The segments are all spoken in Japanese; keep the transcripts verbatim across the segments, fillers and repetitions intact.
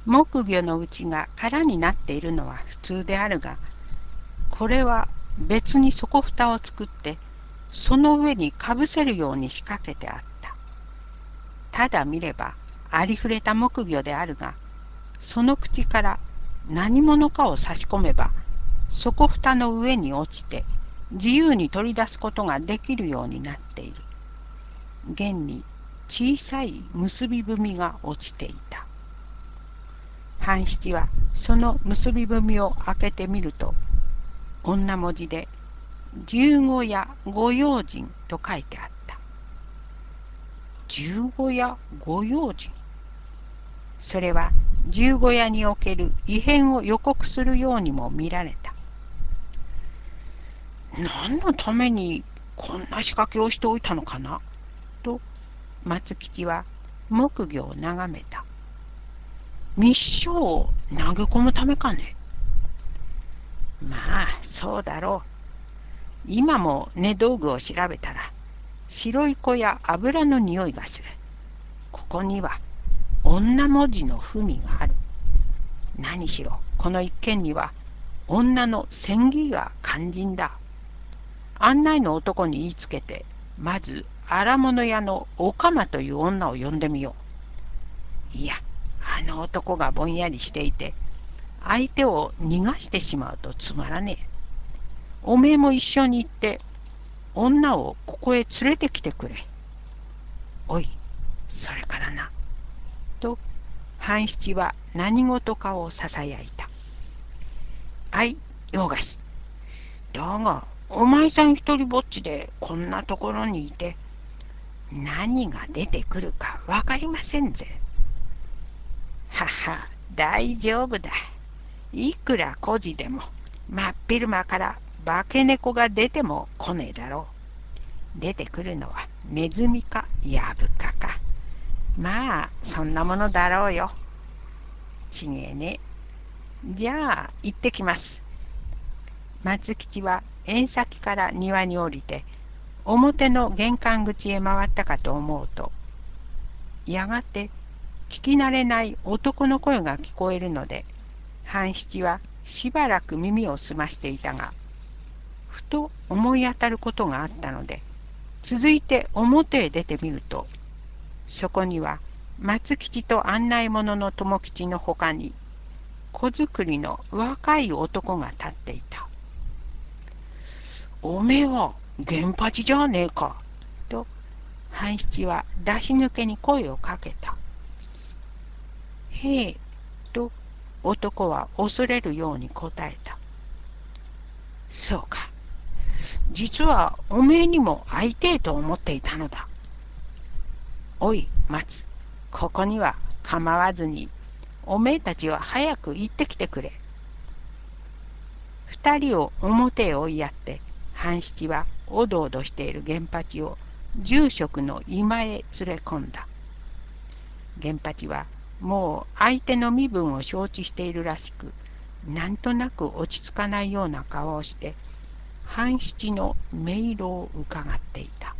木魚のうちが空になっているのは普通であるが、これは別に底蓋を作って、その上にかぶせるように仕掛けてあった。ただ見ればありふれた木魚であるが、その口から何者かを差し込めば、底蓋の上に落ちて自由に取り出すことができるようになっている。現に小さい結び踏が落ちていた。半七はその結び踏みを開けてみると、女文字で十五夜御用心と書いてあった。十五夜御用心。それは十五夜における異変を予告するようにも見られた。何のためにこんな仕掛けをしておいたのかなと松吉は木魚を眺めた。密書を投げ込むためかね。まあそうだろう。今も寝道具を調べたら白い粉や油の匂いがする。ここには女文字の文がある。何しろこの一件には女の詮議が肝心だ。案内の男に言いつけて、まず荒物屋のおかまという女を呼んでみよう。いや、あの男がぼんやりしていて、相手を逃がしてしまうとつまらねえ。おめえも一緒に行って、女をここへ連れてきてくれ。おい、それからな。と、半七は何事かをささやいた。はい、ヨーガス。だが、お前さん一人ぼっちでこんなところにいて、何が出てくるかわかりませんぜ。はは、大丈夫だ。いくら孤児でも、真っ昼間から化け猫が出ても来ねえだろう。出てくるのはネズミかヤブカか。まあ、そんなものだろうよ。ちげえね。じゃあ、行ってきます。松吉は縁先から庭に降りて、表の玄関口へ回ったかと思うと、やがて聞き慣れない男の声が聞こえるので、半七はしばらく耳を澄ましていたが、ふと思い当たることがあったので、続いて表へ出てみると、そこには松吉と案内者の友吉のほかに、子作りの若い男が立っていた。おめえは源八じゃねえか。と、半七は出し抜けに声をかけた。へえ、と男は恐れるように答えた。そうか。実はおめえにも会いてえと思っていたのだ。おい、松。ここには構わずに、おめえたちは早く行ってきてくれ。二人を表へ追いやって、半七はおどおどしている源八を住職の居間へ連れ込んだ。源八はもう相手の身分を承知しているらしく、なんとなく落ち着かないような顔をして、半七の音色をうかがっていた。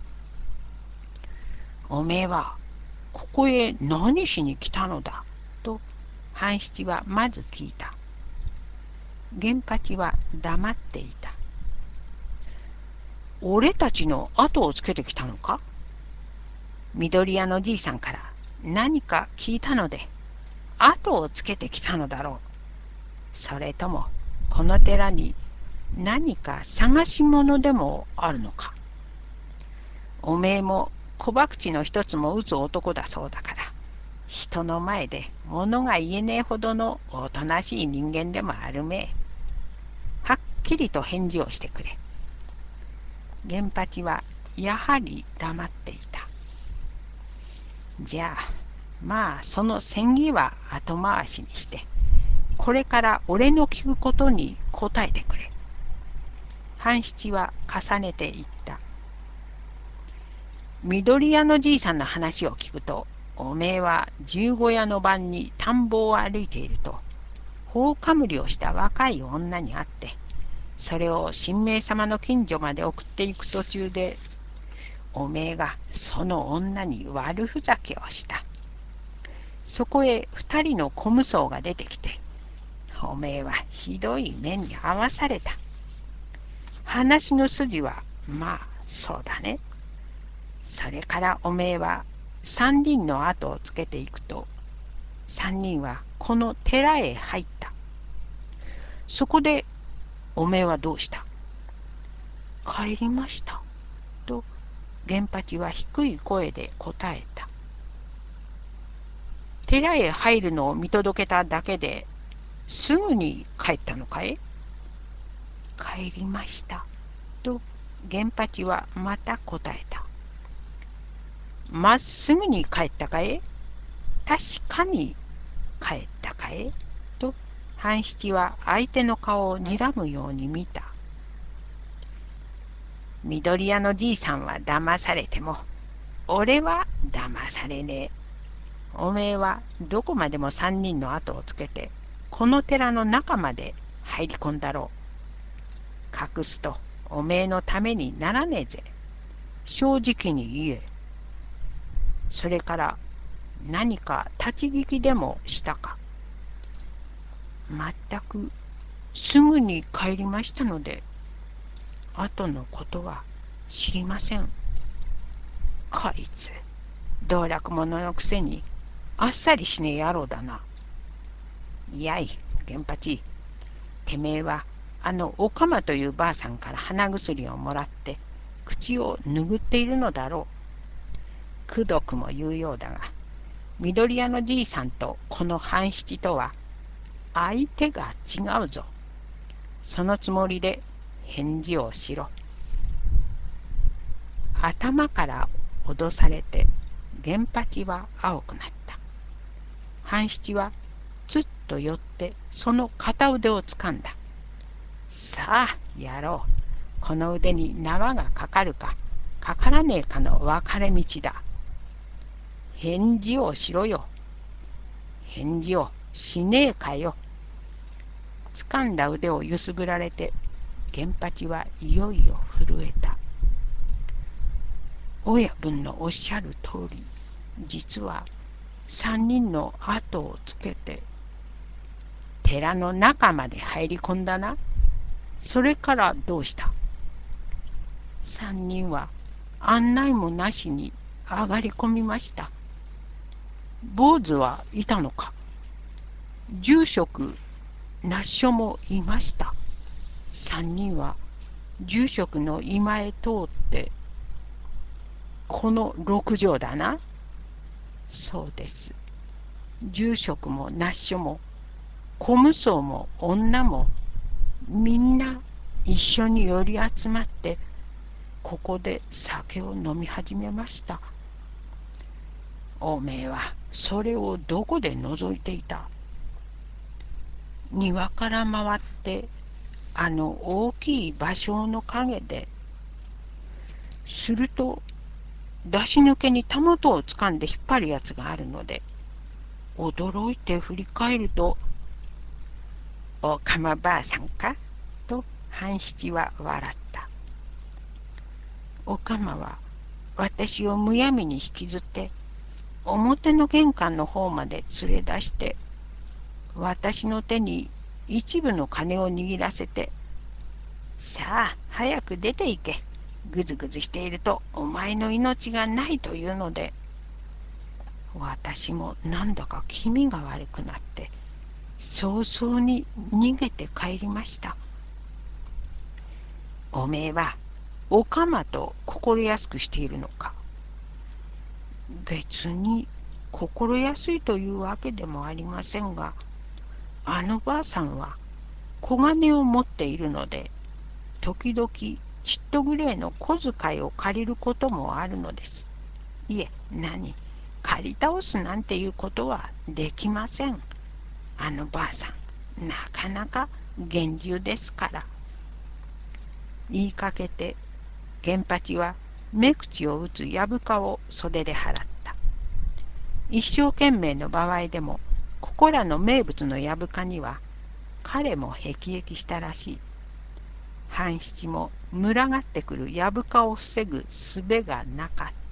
おめえはここへ何しに来たのだと半七はまず聞いた。源八は黙っていた。俺たちの後をつけてきたのか。緑屋のじいさんから何か聞いたので後をつけてきたのだろう。それともこの寺に何か探し物でもあるのか。おめえも小博打の一つも打つ男だそうだから、人の前で物が言えねえほどのおとなしい人間でもあるめえ。はっきりと返事をしてくれ。源八はやはり黙っていた。じゃあ、まあその詮議は後回しにして、これから俺の聞くことに答えてくれ。半七は重ねて言った。緑屋のじいさんの話を聞くと、おめえは十五夜の晩に田んぼを歩いていると、頬かむりをした若い女に会って、それを神明様の近所まで送っていく途中で、おめえがその女に悪ふざけをした。 そこへ二人の小無双が出てきて、おめえはひどい目に遭わされた。話の筋は、まあ、そうだね。それからおめえは三人の後をつけていくと、三人はこの寺へ入った。そこでおめえはどうした？帰りました。と源八は低い声で答えた。寺へ入るのを見届けただけですぐに帰ったのかい？帰りました。と源八はまた答えた。まっすぐに帰ったかい？確かに帰ったかい？と半七は相手の顔を睨むように見た。緑屋のじいさんは騙されても、俺は騙されねえ。おめえはどこまでも三人の後をつけて、この寺の中まで入り込んだろう。隠すとおめえのためにならねえぜ。正直に言え。それから何か立ち聞きでもしたか？全くすぐに帰りましたので、後のことは知りません。こいつ、道楽者のくせにあっさりしねえ野郎だな。いやい、源八、てめえはあのおかまというばあさんから鼻薬をもらって口を拭っているのだろう。くどくも言うようだが、緑屋のじいさんとこの半七とは相手が違うぞ。そのつもりで返事をしろ。頭から脅されて源八は青くなった。半七はつっと寄ってその片腕をつかんだ。さあやろう。この腕に縄がかかるかかからねえかの分かれ道だ。返事をしろよ。返事をしねえかよ。つかんだ腕を揺すぶられて源八はいよいよ震えた。親分のおっしゃる通り、実は三人の後をつけて寺の中まで入り込んだな。それからどうした？三人は案内もなしに上がり込みました。坊主はいたのか？住職那須所もいました。三人は住職の居間へ通ってこの六畳だな。そうです。住職も那須所も小無双も女もみんな一緒に寄り集まってここで酒を飲み始めました。おめえはそれをどこで覗いていた？庭から回ってあの大きい芭蕉の陰で。すると出し抜けにたもとをつかんで引っ張るやつがあるので、驚いて振り返ると「おかまばあさんか？」と半七は笑った。おかまは私をむやみに引きずって表の玄関の方まで連れ出して、私の手に一部の金を握らせて、さあ早く出て行け。ぐずぐずしているとお前の命がないというので、私もなんだか気味が悪くなって早々に逃げて帰りました。おめえはおかまと心安くしているのか？別に心安いというわけでもありませんが、あのばあさんは小金を持っているので、時々ちっとぐれいの小遣いを借りることもあるのです。いえ、何、借り倒すなんていうことはできません。あのばあさん、なかなか厳重ですから。言いかけて、源八は目口を打つやぶかを袖で払った。一生懸命の場合でも、ここらの名物のやぶかには、彼も辟易したらしい。半七も群がってくるやぶかを防ぐ術がなかった。